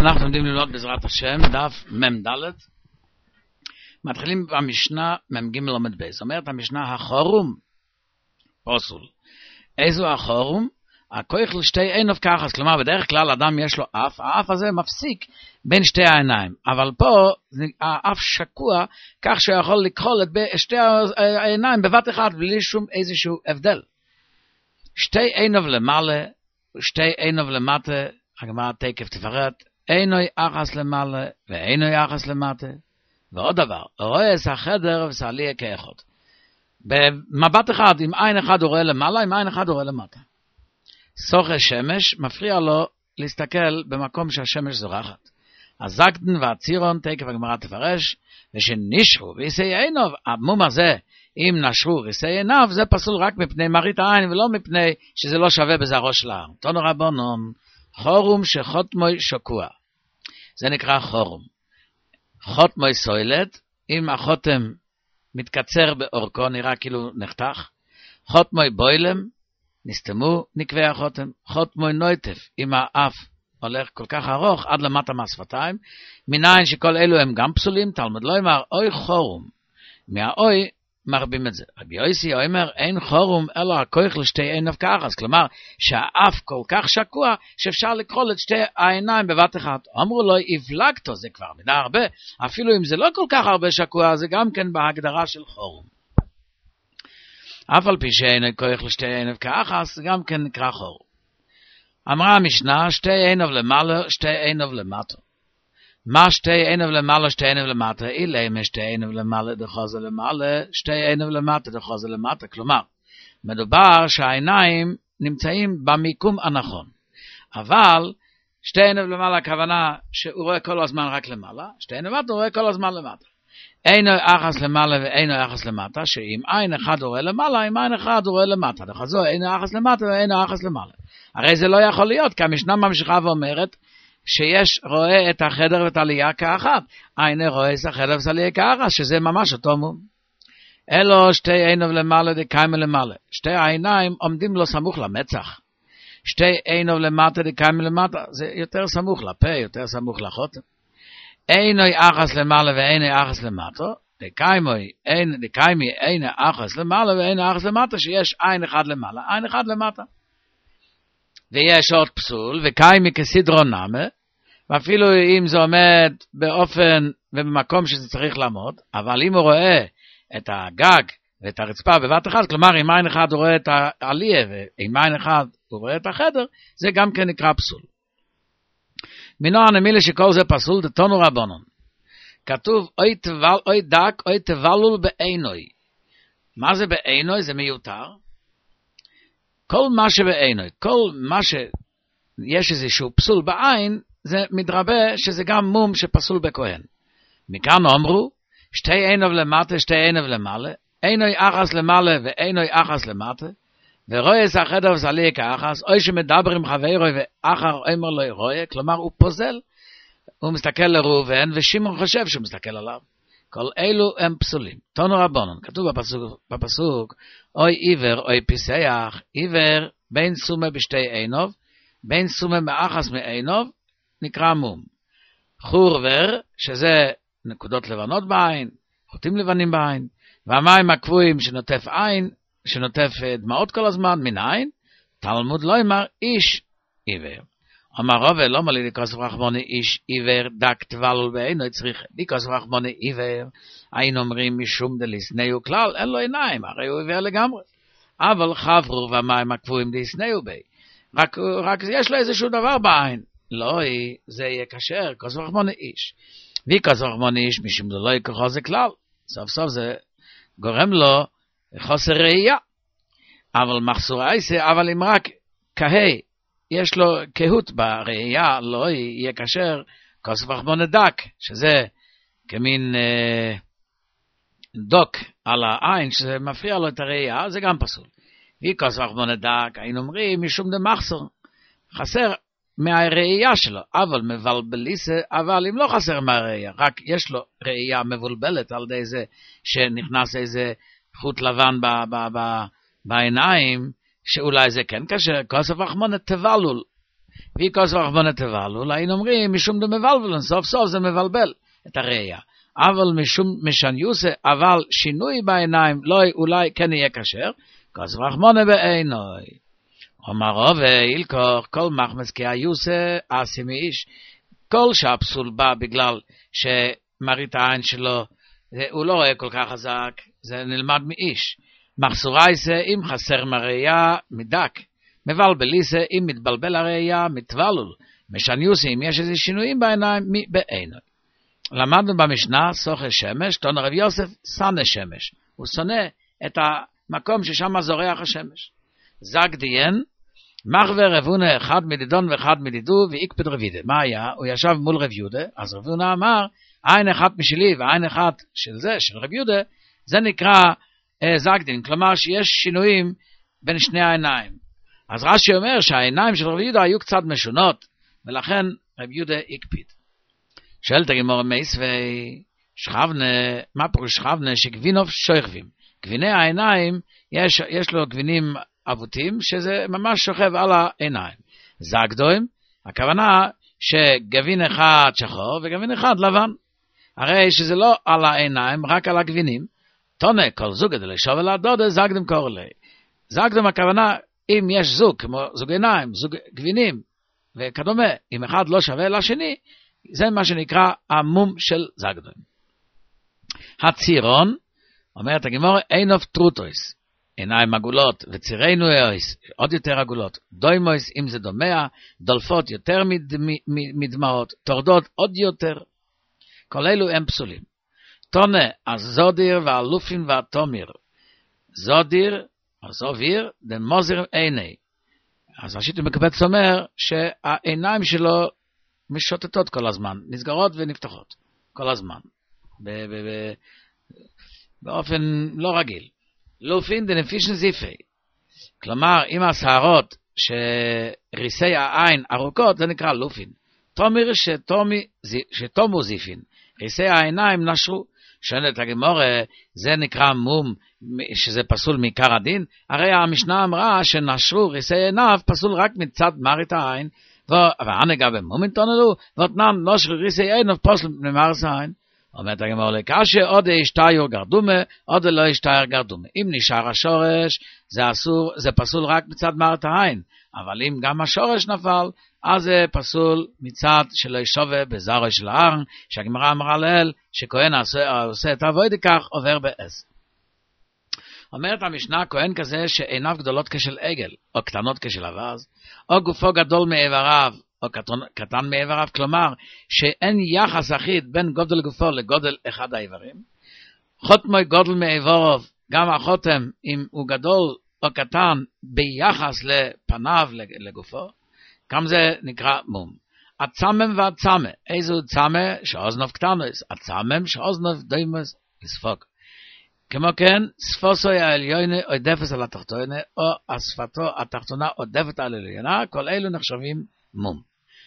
אנחנו לומדים ללמוד בעזרת השם, דף מ"ד. מתחילים במשנה מ"ג ל"ב. זאת אומרת, המשנה החורום פוסול. איזו החורום? הכוח לשתי עינוב כחס. כלומר, בדרך כלל אדם יש לו אף, האף הזה מפסיק בין שתי העיניים. אבל פה האף שקוע כך שיכול לכחול את שתי העיניים בבת אחת בלי שום איזשהו הבדל. שתי עינוב למעלה, שתי עינוב למטה, הגמרא תקף תפרט, עינוי אחס למעלה ועינוי אחס למטה. ועוד דבר, רואה את החדר וסעליה כאחד. במבט אחד, עם עין אחד הוא רואה למעלה, עם עין אחד הוא רואה למטה. סוכה שמש מפריע לו להסתכל במקום שהשמש זורחת. הזקדן והצירון תקף הגמרא תפרש, ושנשרו ויסי עינוב, המום הזה, אם נשרו ויסי עיניו, זה פסול רק מפני מראית העין, ולא מפני שזה לא שווה בזרעו של ההר. תנו רבנן, חורום שחותמוי שקוע. זה נקרא חורום. חותמוי סוילת, אם החותם מתקצר באורכו, נראה כאילו נחתך. חותמוי בוילם, נסתמו נקבי החותם. חותמוי נויטף, אם האף הולך כל כך ארוך, עד למטה מהשפתיים. מניין שכל אלו הם גם פסולים, תלמוד לא אמר, אוי חורום. מהאוי מרבים את זה. רבי יוסי אומר, אין חורום אלא הכוח לשתי עינב כחס. כלומר, שהאף כל כך שקוע, שאפשר לקרול את שתי העיניים בבת אחת. אמרו לו, הבלגתו, זה כבר מידה הרבה. אפילו אם זה לא כל כך הרבה שקוע, זה גם כן בהגדרה של חורום. אף על פי שאין הכוח לשתי עינב כחס, זה גם כן נקרא חורום. אמרה המשנה, שתי עינב למעלה, שתי עינב למטה. מה שתי עינב למעלה, שתי עינב למטה? אילמה שתי עינב למעלה דחוזה למעלה, שתי עינב למטה דחוזה למטה. כלומר, מדובר שהעיניים נמצאים במיקום הנכון. אבל שתי עינב למעלה, הכוונה שהוא רואה כל הזמן רק למעלה, שתי עינב למטה הוא רואה כל הזמן למטה. אינו אחס למעלה ואינו אחס למטה, שאם עין אחד הוא רואה למעלה, אם עין אחד הוא רואה למטה. דחזו אינו אחס למטה ואינו אחס למעלה. הרי זה לא יכול להיות, כי המשנה ממשיכה ואומרת, שיש רואה את החדר ואת העלייה כאחת, עין רואה את החדר ואת העלייה כאחת, שזה ממש אותו מום. אלו שתי עינוב למעלה דקיימה למעלה, שתי העיניים עומדים לו סמוך למצח, שתי עינוב למטה דקיימה למטה, זה יותר סמוך לפה, יותר סמוך לחותם. עינוי אחס למעלה ועינוי אחס למטה, דקיימי עינוי אחס למעלה ועינוי אחס למטה, שיש עין אחד למעלה, עין אחד למטה. ויש עוד פסול, וקיימי כסדרו נמה, ואפילו אם זה עומד באופן ובמקום שזה צריך לעמוד, אבל אם הוא רואה את הגג ואת הרצפה בבת אחת, כלומר אם עין אחד הוא רואה את העלייה ואם עין אחד הוא רואה את החדר, זה גם כן נקרא פסול. מינו הנמילה שכל זה פסול, דתנו רבנן. כתוב אוי דק אוי תבלול בעינוי. מה זה בעינוי? זה מיותר. כל מה שבעינוי, כל מה שיש איזשהו פסול בעין, זה מתרבה שזה גם מום שפסול בכהן. מכאן אמרו, שתי עינוב למטה, שתי עינוב למעלה, עינוי אחס למעלה ועינוי אחס למטה, ורואה את החדר וסעליה כאחס, או שמדבר עם חברוי ואחר אומר לו רואה, כלומר הוא פוזל, הוא מסתכל לראובן, ושמעון חושב שהוא מסתכל עליו. כל אלו הם פסולים. תנו רבנן, כתוב בפסוק, אוי עיוור, אוי פיסח, עיוור בין סומה בשתי עינוב, בין סומה מאחס מעינוב, נקרא מום. חורבר, שזה נקודות לבנות בעין, חוטים לבנים בעין, והמים הקבועים שנוטף עין, שנוטף דמעות כל הזמן, מן עין, תלמוד לא אמר איש עיוור. אמר רבי, לא מלי דקוס רחמוני איש עיוור דק תבלול בעינו צריך. דקוס רחמוני עיוור, היינו אומרים משום דליסנאו כלל, אין לו עיניים, הרי הוא עיוור לגמרי. אבל חברו והמים הקבועים דליסנאו בי. רק יש לו איזשהו דבר בעין. לא, זה יהיה כשר, קוס רחמוני איש. וקוס רחמוני איש משום דלא יקחו זה כלל. סוף סוף זה גורם לו חוסר ראייה. אבל מחסור עיסה, אבל אם רק כהי, יש לו קהות בראייה, לא יהיה כשר כוס רחמון דק, שזה כמין דוק על העין, שזה מפריע לו את הראייה, זה גם פסול. וכוס רחמון דק, היינו אומרים, משום דמחסור, חסר מהראייה שלו, אבל מבלבליסה, אבל אם לא חסר מהראייה, רק יש לו ראייה מבולבלת על ידי זה, שנכנס איזה חוט לבן בעיניים, שאולי זה כן כאשר כוסף רחמונה תבלול, wie kos רחמנא תבלו, היינו אומרים, משום דמבלבלן, סוף סוף זה מבלבל את הראייה. אבל משום משניוסה, אבל שינוי בעיניים, לא אולי כן יהיה כשר, כוס רחמנא בעינוי. אומר רבי, אילקוך, כל מחמס כי היוסה, עשי מאיש, כל שהפסול בא בגלל שמראית העין שלו, הוא לא רואה כל כך חזק, זה נלמד מאיש. מחסורייסה, אם חסר מראייה, מדק. מבלבליסה, אם מתבלבל הראייה, מתבלול. משניוסה, אם יש איזה שינויים בעיניים, בעינוי. למדנו במשנה, סוחר שמש, תון רב יוסף, שונא שמש. הוא שונא את המקום ששם זורח השמש. זג דיין, מחבר רבונה אחד מדידון ואחד מדידו, ואיקפד רבידה. מה היה? הוא ישב מול רב יהודה, אז רבונה אמר, עין אחת משלי ועין אחת של זה, של רב יהודה, זה נקרא זג דין, כלומר שיש שינויים בין שני העיניים. אז רש"י אומר שהעיניים של רב יהודה היו קצת משונות, ולכן רב יהודה הקפיד. שואלת הגמרא מייסווי, שכבנה, מה פירוש שכבנה? שגבינוב שוכבים. גביני העיניים, יש לו גבינים אבותים, שזה ממש שוכב על העיניים. זגדוים, הכוונה שגבין אחד שחור וגבין אחד לבן. הרי שזה לא על העיניים, רק על הגבינים. תונה, כל זוג כדי לשוב אל הדודה, זגדם קורלי. זגדם הכוונה, אם יש זוג, כמו זוג עיניים, זוג גבינים, וכדומה, אם אחד לא שווה לשני, זה מה שנקרא המום של זגדוים. הצירון, אומרת הגמרא, אינוב טרוטויס, עיניים עגולות, וצירנו אויס, עוד יותר עגולות, דוימויס, אם זה דומע, דולפות יותר מדמעות, תורדות עוד יותר, כל אלו הם פסולים. תונה, הזודיר והלופין והתומיר, זודיר, הזוביר, דמוזיר עיני. אז השיטה מקבץ אומר, שהעיניים שלו משוטטות כל הזמן, נסגרות ונפתחות כל הזמן, באופן לא רגיל. לופין דנפישן זיפי, כלומר אם השערות שריסי העין ארוכות, זה נקרא לופין. תומיר שתומו זיפין, ריסי העיניים נשרו. שואלת הגמרא, זה נקרא מום שזה פסול מעיקר הדין? הרי המשנה אמרה שנשרו ריסי עיניו פסול רק מצד מראית העין, והנגע במומן תונלו, ואותנן לא שריסי עיניו פסול ממראית העין. אומרת הגמרא, לקשה עוד ישתייר גרדומה, עוד לא ישתייר גרדומה. אם נשאר השורש, זה פסול רק מצד מראית העין, אבל אם גם השורש נפל, אז זה פסול מצד שלא ישווה בזרוע של הארן, שהגמרא אמרה לאל, שכהן עושה את העבודה כך, עובר בעשר. אומרת המשנה, כהן כזה שעיניו גדולות כשל עגל, או קטנות כשל אווז, או גופו גדול מאיבריו, או קטן מאיבריו, כלומר שאין יחס אחיד בין גודל גופו לגודל אחד האיברים. חותמוי גודל מאיבריו, גם החותם, אם הוא גדול או קטן ביחס לפניו לגופו, גם זה נקרא מום. הצמם והצמא, איזו צמא שאוזנוב קטנוס, הצמם שאוזנוב דוימוס לספוג. כמו כן, ספוסוי העליונה עודפת על התחתונה, או השפתו התחתונה עודפת על העליונה, כל אלו נחשבים מום.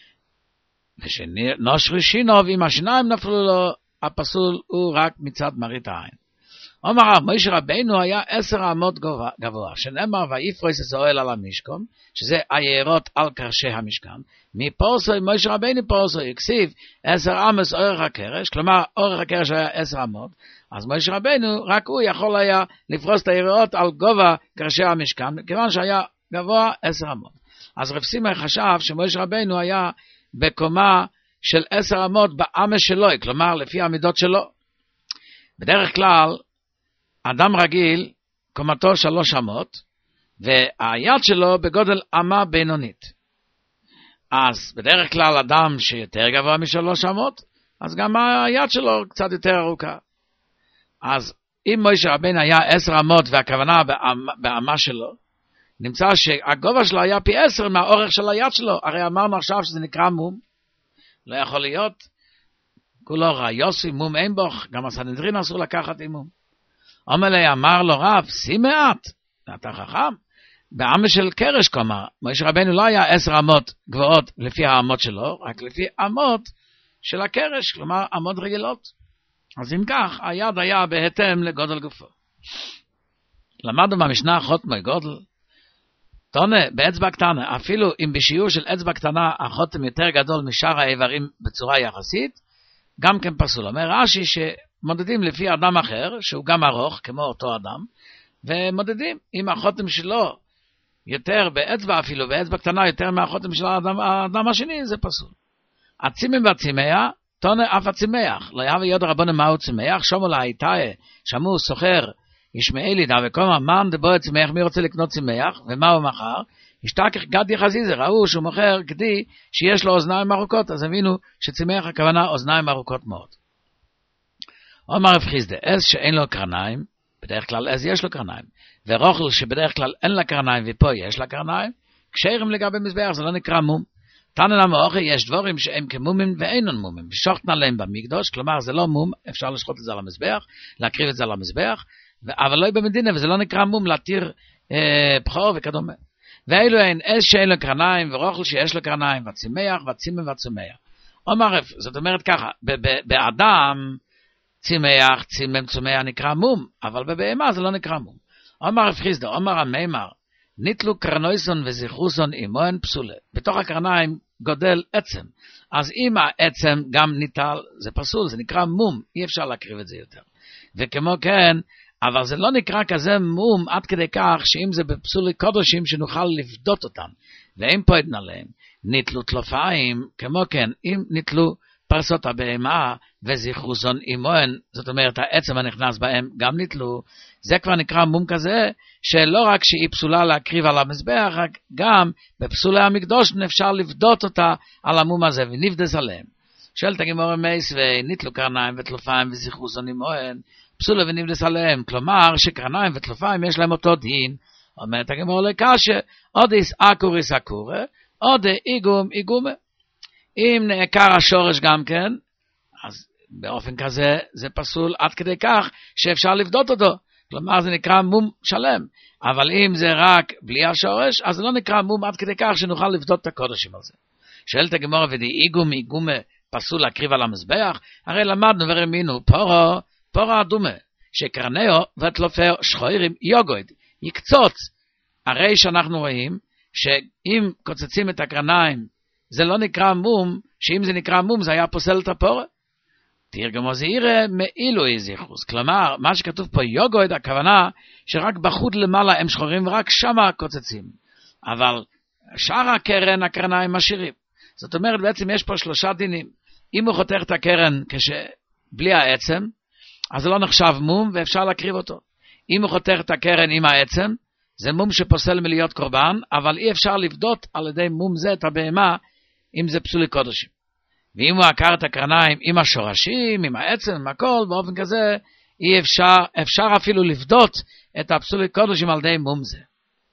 ושנושרי שינוב, אם השיניים נפלו לו, הפסול הוא רק מצד מראית העין. אומר רב, משה רבינו היה 10 אמות גבוה, שנאמר ויפרוס את האוהל על המשכן, שזה היערות על קרשי המשכן, מפורסוי משה רבינו פורסוי, הכסיב 10 אמות אורך הקרש, כלומר אורך הקרש היה 10 אמות, אז משה רבינו רק הוא יכול היה לפרוס את היערות על גובה קרשי המשכן, כיוון שהיה גבוה 10 אמות. אז רב סימא חשב שמשה רבינו היה בקומה של 10 אמות באמס שלו, כלומר לפי המידות שלו. בדרך כלל, אדם רגיל, קומתו 3 אמות, והיד שלו בגודל אמה בינונית. אז בדרך כלל אדם שיותר גבוה מ3 אמות, אז גם היד שלו קצת יותר ארוכה. אז אם משה רבינו היה 10 אמות והכוונה באמה שלו, נמצא שהגובה שלו היה פי 10 מהאורך של היד שלו. הרי אמרנו עכשיו שזה נקרא מום. לא יכול להיות. כולו ראיוסי, מום אין בוך. גם הסנהדרין אסור לקחת עם מום. אמר לו רב, שים מעט. אתה חכם. באמה של קרש כלומר. משה רבינו לא היה 10 אמות גבוהות לפי האמות שלו, רק לפי אמות של הקרש, כלומר אמות רגילות. אז אם כך, היד היה בהתאם לגודל גופו. למדנו במשנה חותמי גודל, תונה, באצבע קטנה, אפילו אם בשיעור של אצבע קטנה החותם יותר גדול משאר האיברים בצורה יחסית, גם כן פסול. אומר רש"י שמודדים לפי אדם אחר, שהוא גם ארוך כמו אותו אדם, ומודדים אם החותם שלו יותר באצבע אפילו, באצבע קטנה יותר מהחותם של האדם השני, זה פסול. הצימים והצימח, תונה אף הצמח, לא יהווה יוד רבנו מהו צמח, שומו להיטאי, שמו סוחר, ישמעאלי דה וקומא מן דבו צמח, מי רוצה לקנות צמח, ומה הוא מכר? השתכח גדי חזיזה, ראו שהוא מוכר גדי שיש לו אוזניים ארוכות, אז הבינו שצמח הכוונה אוזניים ארוכות מאוד. אומר רב חיסדא, עז שאין לו קרניים, בדרך כלל עז יש לו קרניים, ורוכל שבדרך כלל אין לה קרניים ופה יש לה קרניים, כשרים לגבי מזבח זה לא נקרא מום. תנא למאוכל יש דבורים שהם כמומים ואינם מומים, ושוחטן עליהם במקדוש, כלומר זה לא מום, אפשר לשחוט את זה על המזבח, להקריב את זה על המזבח, אבל לא במדינה, וזה לא נקרא מום להתיר בחור וכדומה. ואילו אין עז שאין לו קרניים, ורוכל שיש לו קרניים, והצמח, והצימם והצומח. אומר רב, זאת אומרת ככה, באדם צמח, צימם, צומח נקרא מום, אבל בבהמה זה לא נקרא מום. אומר רב חיסדא, אומר המימר, ניטלו קרנויסון וזיכרוסון אימוהן פסולה. בתוך הקרניים גודל עצם. אז אם העצם גם ניטל, זה פסול, זה נקרא מום, אי אפשר להקריב את זה יותר. וכמו כן, אבל זה לא נקרא כזה מום עד כדי כך שאם זה בפסולי קודשים שנוכל לפדות אותם. ואם פה עליהם, ניטלו תלופיים, כמו כן, אם ניטלו פרסות הבהמה וזיכרוסון אימוהן, זאת אומרת העצם הנכנס בהם גם ניטלו, זה כבר נקרא מום כזה, שלא רק שהיא פסולה להקריב על המזבח, רק גם בפסולי המקדוש אפשר לפדות אותה על המום הזה, ונפדס עליהם. שואלת הגמרא מייס וניטלו קרניים ותלופיים וזיכרוסון אימוהן, פסולה ונפדס עליהם, כלומר שקרניים ותלופיים יש להם אותו דין, אומרת הגמרא לקשה, אודיס אקוריס אקורה, עוד איגום איגומה. אם נעקר השורש גם כן, אז באופן כזה זה פסול עד כדי כך שאפשר לפדות אותו. כלומר זה נקרא מום שלם. אבל אם זה רק בלי השורש, אז זה לא נקרא מום עד כדי כך שנוכל לפדות את הקודשים על זה. שואלת הגמרא ודי איגום איגומה פסול להקריב על המזבח, הרי למדנו ורמינו פורו אדומה, שקרנאו ותלופאו שחוירים יוגויד, יקצוץ. הרי שאנחנו רואים שאם קוצצים את הקרניים זה לא נקרא מום, שאם זה נקרא מום זה היה פוסל את הפורה. תרגמו זהירה מאילו איזיחוס. כלומר, מה שכתוב פה יוגויד, הכוונה שרק בחוד למעלה הם שחורים ורק שמה קוצצים. אבל שאר הקרן, הקרניים משאירים. זאת אומרת, בעצם יש פה שלושה דינים. אם הוא חותך את הקרן בלי העצם, אז זה לא נחשב מום ואפשר להקריב אותו. אם הוא חותך את הקרן עם העצם, זה מום שפוסל מלהיות קורבן, אבל אי אפשר לפדות על ידי מום זה את הבהמה, אם זה פסולי קודשים. ואם הוא עקר את הקרניים עם השורשים, עם העצם, עם הכל, באופן כזה, אי אפשר אפילו לפדות את הפסולי קודשים על ידי מום זה.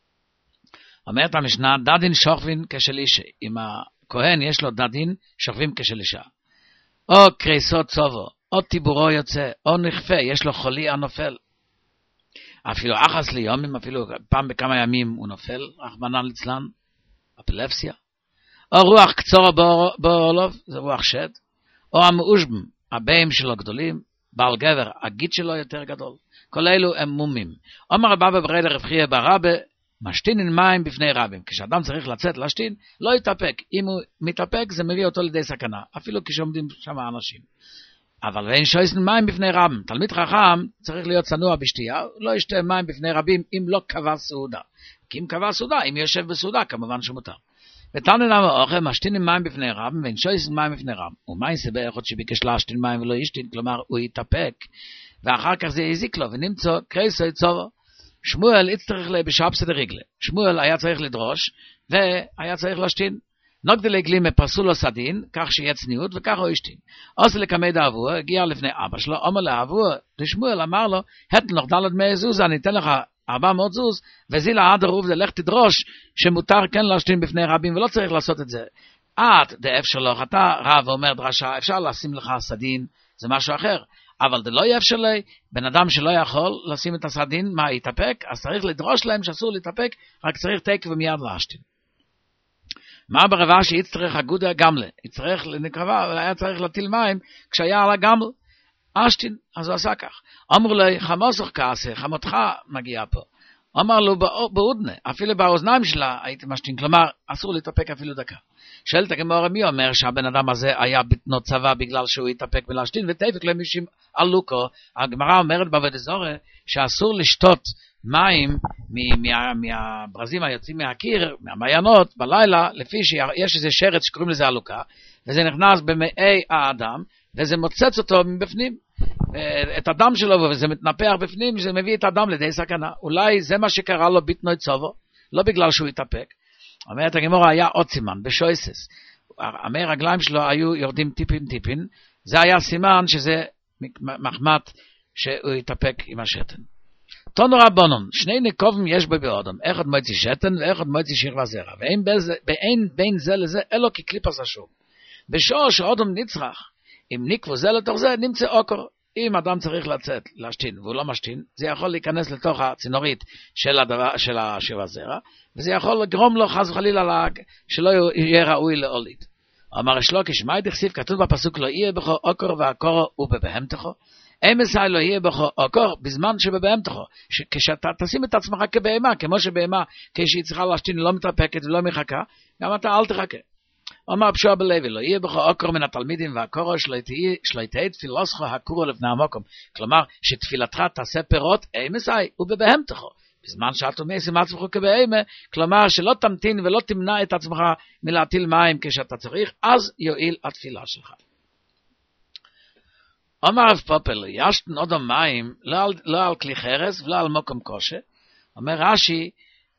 אומרת המשנה, דדין שוכבין כשל אישה. אם הכהן יש לו דדין, שוכבים כשל אישה. או קריסות צובו, או טיבורו יוצא, או נכפה, יש לו חולי הנופל. אפילו אחס ליומים, אפילו פעם בכמה ימים הוא נופל, רחמנא ליצלן, אפילפסיה. או רוח קצורה באורלוב, זה רוח שד. או המאושבם, הבאים שלו גדולים, בעל גבר, הגיד שלו יותר גדול. כל אלו הם מומים. אומר רבא ברי לרב חייא ברבא, משתין מים בפני רבים. כשאדם צריך לצאת להשתין, לא יתאפק. אם הוא מתאפק, זה מביא אותו לידי סכנה. אפילו כשעומדים שם אנשים. אבל ואין שויסן מים בפני רבים. תלמיד חכם צריך להיות צנוע בשתייה, לא ישתה מים בפני רבים אם לא קבע סעודה. כי אם קבע סעודה, אם יושב בסעודה, כמובן שמותר. ותנא למאוכל משתין מים בפני רבים, ואין שויסן מים בפני רבים. ומה יסבר יכול שביקש להשתין מים ולא ישתין, כלומר הוא יתאפק, ואחר כך זה יזיק לו, ונמצא קריסוי צובו. שמואל יצטרך בשבסה דרגלה. שמואל היה צריך לדרוש, והיה צריך להשתין. נוגדי לגלי מפרסו לו סדין, כך שיהיה צניעות, וכך הוא ישתין. עושה לקמי דאבו, הגיע לפני אבא שלו, אומר לאבו, לשמואל אמר לו, התן לך דלת מאה זוז, אני אתן לך 400 זוז, וזילה עד הרוב, לך תדרוש, שמותר כן להשתין בפני רבים, ולא צריך לעשות את זה. דאף שלך, אתה רב ואומר דרשה, אפשר לשים לך סדין, זה משהו אחר. אבל זה לא יהיה אפשר לי, בן אדם שלא יכול לשים את הסדין, מה, יתאפק? אז צריך לדרוש להם שאסור להתאפק, רק צריך תק ומיד להשתין. מה ברבה שיצטרך אגודה גמלה? יצטרך לנקבה, היה צריך להטיל מים, כשהיה על הגמל, אשתין, אז הוא עשה כך. אמרו לי, חמוסך כעשה, חמותך מגיע פה. אמר לו באודנה, אפילו באוזניים שלה הייתי משתין, כלומר, אסור להתאפק אפילו דקה. שואלת הגמרא, מי אומר שהבן אדם הזה היה בתנות צבא בגלל שהוא התאפק בלהשתין, ותפק למישהו עלוקו. הגמרא אומרת בעבודה זרה שאסור לשתות מים מהברזים היוצאים מהקיר, מהמעיינות, בלילה, לפי שיש איזה שרץ שקוראים לזה עלוקה, וזה נכנס במעי האדם, וזה מוצץ אותו מבפנים, את הדם שלו, וזה מתנפח בפנים, זה מביא את הדם לידי סכנה. אולי זה מה שקרה לו בתנוי צובו, לא בגלל שהוא התאפק. אומרת הגמרא, היה עוד סימן, בשויסס. המי רגליים שלו היו יורדים טיפין, זה היה סימן שזה מחמת שהוא התאפק עם השתן. תונו רבונון, שני נקובים יש בו באודם, אחד מוציא שתן ואחד מוציא שכבה זרע, ואין בין זה לזה אלו כקליפס השום. בשעה שאודם נצרך, אם נקבו זה לתוך זה, נמצא אוקר. אם אדם צריך לצאת, להשתין, והוא לא משתין, זה יכול להיכנס לתוך הצינורית של השכבה זרע, וזה יכול לגרום לו חס וחלילה שלא יהיה ראוי להוליד. אמר שלוקיש, מה דכתיב כתוב בפסוק לא יהיה בכו אוקר והקורו ובבהמתכו? אמסי לא יהיה בכו אוקר בזמן שבבהמתכו, כשאתה תשים את עצמך כבהמה, כמו שבהמה כשהיא צריכה להשתין לא מתאפקת ולא מחכה, גם אתה אל תחכה. אמר פשועה בלוי, לא יהיה בכו אוקר מן התלמידים והקורו שלא תהיה תפילוסכו הקורו לפני המוקום, כלומר שתפילתך תעשה פירות אמסי ובבהמתכו. בזמן שאתה מיישם עצמך כבהמה, כלומר שלא תמתין ולא תמנע את עצמך מלהטיל מים כשאתה צריך, אז יועיל התפילה שלך. אומר רב פופל, ישתן עוד המים לא על כלי חרס ולא על מוקם קושה. אומר רש"י,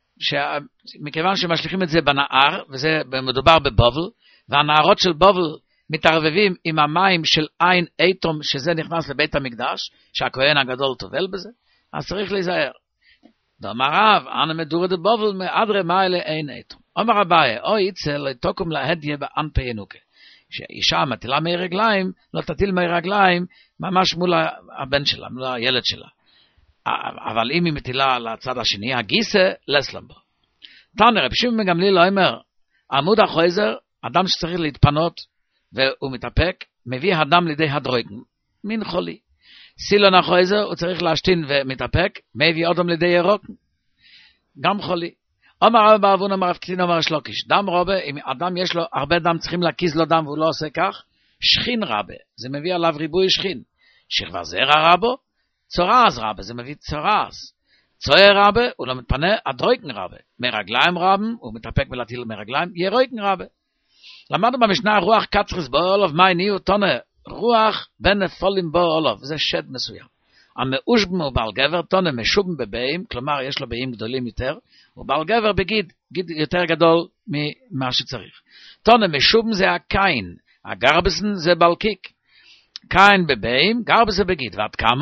מכיוון שמשליכים את זה בנהר, וזה מדובר בבובל, והנהרות של בובל מתערבבים עם המים של עין איתום, שזה נכנס לבית המקדש, שהכהן הגדול טובל בזה, אז צריך להיזהר. אמר רב, אנא מדורי דבובל מאדרי מאלה אין איתום. אמר אביי, או יצא לתוקם להדיה באנפי ינוקה. שאישה מטילה מי רגליים, לא תטיל מי רגליים, ממש מול הבן שלה, מול הילד שלה. אבל אם היא מטילה לצד השני, הגיסה לסלמבו. תנא רב שמעון בן גמליאל אומר, עמוד החויזר, אדם שצריך להתפנות, והוא מתאפק, מביא הדם לידי הדרויגן, מין חולי. סילון החויזר, הוא צריך להשתין ומתאפק, מביא אודם לידי ירוק, גם חולי. אומר רב בעוון, אומר רב קטין, אומר שלוקיש, דם רבה, אם אדם יש לו הרבה דם, צריכים להקיז לו דם, והוא לא עושה כך, שכין רבה, זה מביא עליו ריבוי שכין. שכבה זרע רבו, צורז רבה, זה מביא צורז. צוער רבה, הוא לא מתפנה, הדרויקן רבה. מרגליים רבם, הוא מתאפק ולהטיל מרגליים, ירויקן רבה. למדנו במשנה, רוח קצרס בו אולוב, מי ניהו תונה, רוח בין נפולים בו אולוב, זה שד מסוים. המאושבם הוא בעל גבר, תונה משובם בבאים, כלומר יש לו באים גדולים יותר, הוא בעל גבר בגיד, גיד יותר גדול ממה שצריך. תונה משובם זה הקין, הגרבסן זה בלקיק. קין בבאים, גרבסן בגיד,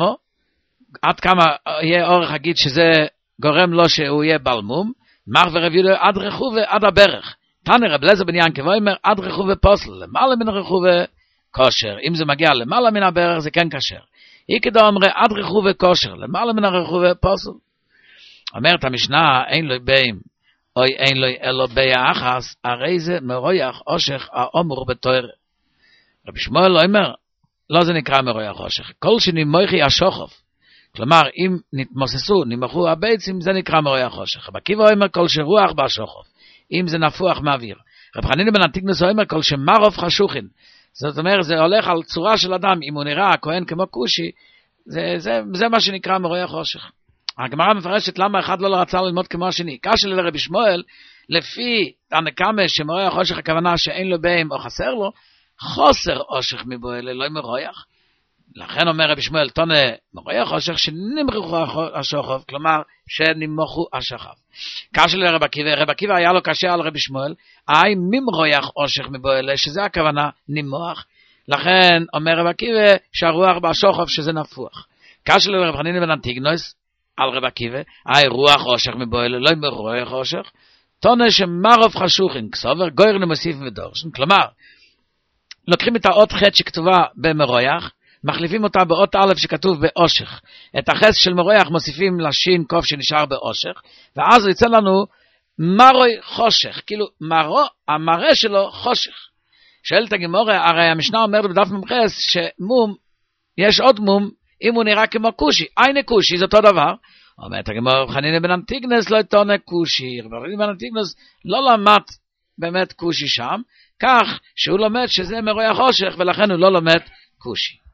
עד כמה יהיה אורך הגיד שזה גורם לו שהוא יהיה בלמום, מח ורביו עד רחובה עד הברך. תנא רב אליעזר בן ינקב אומר עד רחובה פוסל, למעלה מן רחובה כושר. אם זה מגיע למעלה מן הברך זה כן כשר. איקדו אומר עד רחובה כושר, למעלה מן הרחובה פוסל. אומרת המשנה, אין לו באים, אוי אין לו אלו ביה אחס, הרי זה מרויח אושך האומר בתורה. רבי שמואל אומר, לא זה נקרא מרויח אושך, כל שנימוכי השוכב. כלומר, אם נתמוססו, נמחו הביצים, זה נקרא מרויח אושך. רבי עקיבא אומר כל שרוח בשוכב, אם זה נפוח מאוויר. רב חנינא בן אנטיגנוס אומר כל שמרוב חשוכין. זאת אומרת, זה הולך על צורה של אדם, אם הוא נראה הכהן כמו כושי, זה מה שנקרא מרויח אושך. הגמרא מפרשת למה אחד לא רצה ללמוד כמו השני. קשה לרבי שמואל, לפי הנקמה שמרויח אושך הכוונה שאין לו בהם או חסר לו, חוסר אושך מבועל, לא מרויח. לכן אומר רבי שמואל, תונה מרויח אושך שנמרחו השוכב, כלומר שנמחו השכב. קשה לרבי עקיבא, רבי עקיבא היה לו קשה על רבי שמואל, ממרויח אושך מבועל, שזה הכוונה נמוח. לכן אומר רבי עקיבא שהרוח בשוכב שזה נפוח. קשה לרבי חנינא בן אנטיגנוס, על רבי עקיבא, רוח אושך מבועל, לא מרויח אושך, תונה שמרוב חשוכין, כסובר גויר נמוסיף ודורשן, כלומר, לוקחים את האות ח' שכתובה במרויח, מחליפים אותה באות א' שכתוב באושך. את החס של מרויח מוסיפים לשין קוף שנשאר באושך, ואז יצא לנו מרוי חושך, כאילו המראה שלו חושך. שואלת הגמרא, הרי המשנה אומרת בדף ממחס שמום, יש עוד מום, אם הוא נראה כמו כושי, עין כושי זה אותו דבר. אומרת הגמרא, חנינא בן אנטיגנס לא תענה קושי, חנינא בן אנטיגנס לא למד באמת קושי שם, כך שהוא לומד שזה מרוי החושך, ולכן הוא לא לומד קושי.